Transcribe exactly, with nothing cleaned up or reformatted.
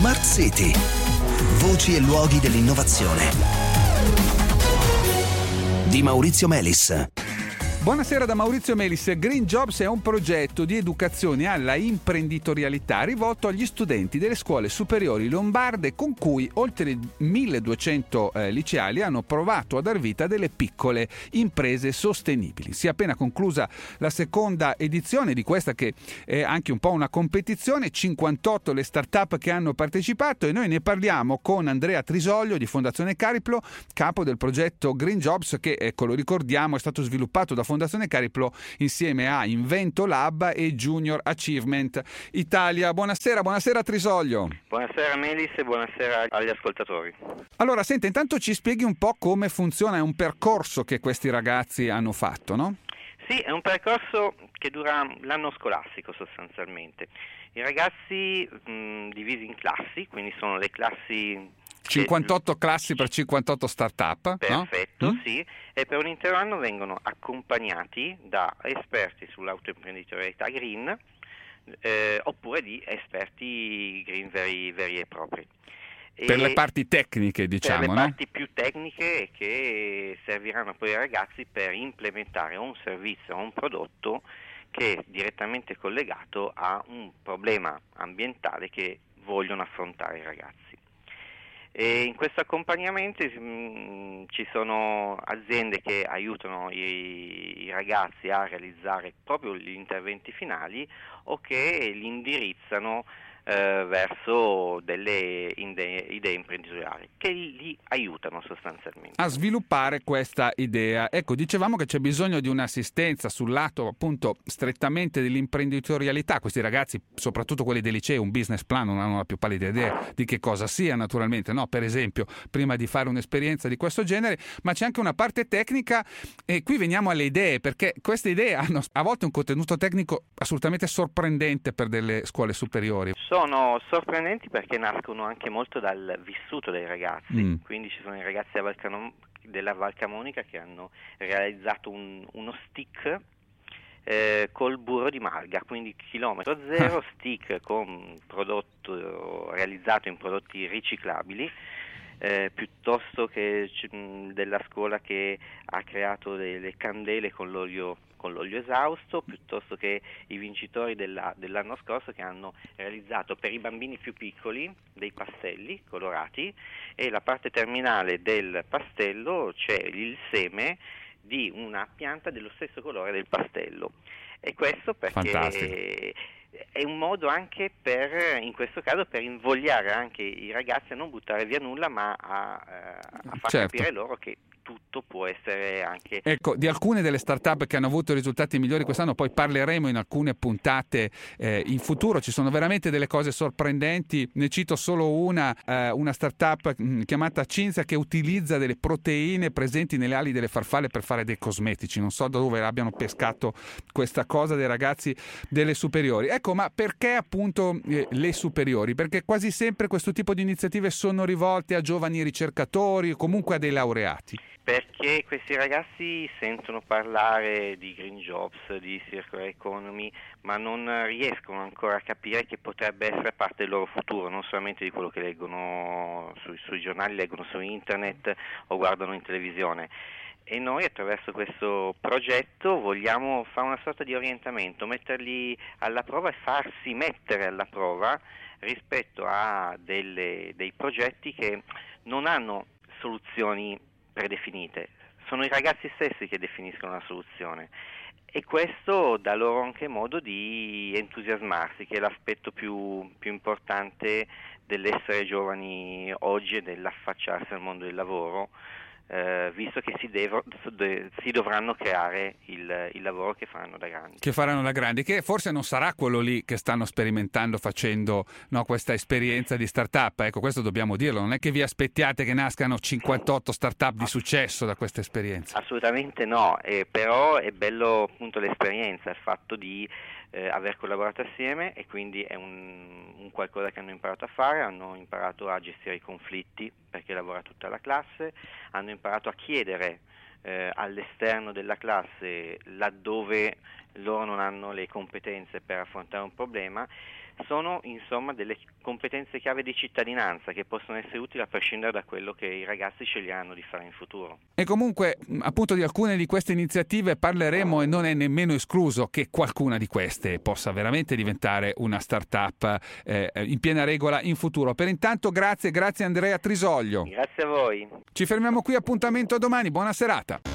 Smart City. Voci e luoghi dell'innovazione. Di Maurizio Melis. Buonasera da Maurizio Melis. Green Jobs è un progetto di educazione alla imprenditorialità rivolto agli studenti delle scuole superiori lombarde, con cui oltre milleduecento eh, liceali hanno provato a dar vita a delle piccole imprese sostenibili. Si è appena conclusa la seconda edizione di questa, che è anche un po' una competizione, cinquantotto le start-up che hanno partecipato, e noi ne parliamo con Andrea Trisoglio di Fondazione Cariplo, capo del progetto Green Jobs, che ecco, lo ricordiamo, è stato sviluppato da Fondazione Cariplo insieme a Invento Lab e Junior Achievement Italia. Buonasera, buonasera Trisoglio. Buonasera Melis e buonasera agli ascoltatori. Allora, senta, intanto ci spieghi un po' come funziona, è un percorso che questi ragazzi hanno fatto, no? Sì, è un percorso che dura l'anno scolastico sostanzialmente. I ragazzi mh, divisi in classi, quindi sono le classi... cinquantotto classi per cinquantotto start-up. Perfetto, no? sì, e per un intero anno vengono accompagnati da esperti sull'autoimprenditorialità green eh, oppure di esperti green veri, veri e propri. E per le parti tecniche, diciamo, per le no? parti più tecniche che serviranno poi ai ragazzi per implementare un servizio o un prodotto che è direttamente collegato a un problema ambientale che vogliono affrontare i ragazzi. E in questo accompagnamento mh, ci sono aziende che aiutano i, i ragazzi a realizzare proprio gli interventi finali o che li indirizzano eh, verso delle ide- idee imprenditoriali che li aiutano sostanzialmente a sviluppare questa idea. Ecco, dicevamo che c'è bisogno di un'assistenza sul lato appunto strettamente dell'imprenditorialità. Questi ragazzi, soprattutto quelli del liceo, un business plan non hanno la più pallida idea di che cosa sia, naturalmente, no? Per esempio, prima di fare un'esperienza di questo genere, ma c'è anche una parte tecnica, e qui veniamo alle idee, perché queste idee hanno a volte un contenuto tecnico assolutamente sorprendente per delle scuole superiori. Sono sorprendenti perché nascono anche molto dal vissuto dei ragazzi, mm. quindi ci sono i ragazzi della Val Camonica che hanno realizzato un, uno stick eh, col burro di malga, quindi chilometro zero, stick con prodotto realizzato in prodotti riciclabili, eh, piuttosto che mh, della scuola che ha creato delle candele con l'olio con l'olio esausto, piuttosto che i vincitori della, dell'anno scorso che hanno realizzato per i bambini più piccoli dei pastelli colorati, e la parte terminale del pastello c'è il seme di una pianta dello stesso colore del pastello. E questo perché Fantastico. È un modo anche per, in questo caso, per invogliare anche i ragazzi a non buttare via nulla, ma a, a far certo. capire loro che tutto può essere anche... Ecco, di alcune delle start-up che hanno avuto risultati migliori quest'anno poi parleremo in alcune puntate eh, in futuro. Ci sono veramente delle cose sorprendenti. Ne cito solo una, eh, una start-up mh, chiamata Cinzia, che utilizza delle proteine presenti nelle ali delle farfalle per fare dei cosmetici. Non so da dove abbiano pescato questa cosa dei ragazzi delle superiori. Ecco, ma perché appunto eh, le superiori? Perché quasi sempre questo tipo di iniziative sono rivolte a giovani ricercatori o comunque a dei laureati. Perché questi ragazzi sentono parlare di green jobs, di circular economy, ma non riescono ancora a capire che potrebbe essere parte del loro futuro, non solamente di quello che leggono sui, sui giornali, leggono su internet o guardano in televisione. E noi attraverso questo progetto vogliamo fare una sorta di orientamento, metterli alla prova e farsi mettere alla prova rispetto a delle, dei progetti che non hanno soluzioni predefinite, sono i ragazzi stessi che definiscono la soluzione, e questo dà loro anche modo di entusiasmarsi, che è l'aspetto più, più importante dell'essere giovani oggi e dell'affacciarsi al mondo del lavoro, eh, visto che si, devo, si dovranno creare il, il lavoro che faranno da grandi. Che faranno da grandi, che forse non sarà quello lì che stanno sperimentando facendo no, questa esperienza di startup. Ecco, questo dobbiamo dirlo, non è che vi aspettiate che nascano cinquantotto startup di successo da questa esperienza. Assolutamente no, eh, però è bello appunto l'esperienza, il fatto di eh, aver collaborato assieme, e quindi è un, un qualcosa che hanno imparato a fare, hanno imparato a gestire i conflitti perché lavora tutta la classe, hanno imparato a chiedere eh, all'esterno della classe laddove loro non hanno le competenze per affrontare un problema. Sono insomma delle competenze chiave di cittadinanza che possono essere utili a prescindere da quello che i ragazzi sceglieranno di fare in futuro. E comunque appunto di alcune di queste iniziative parleremo e non è nemmeno escluso che qualcuna di queste possa veramente diventare una start-up eh, in piena regola in futuro. Per intanto grazie, grazie Andrea Trisoglio. Grazie a voi. Ci fermiamo qui, appuntamento domani, buona serata.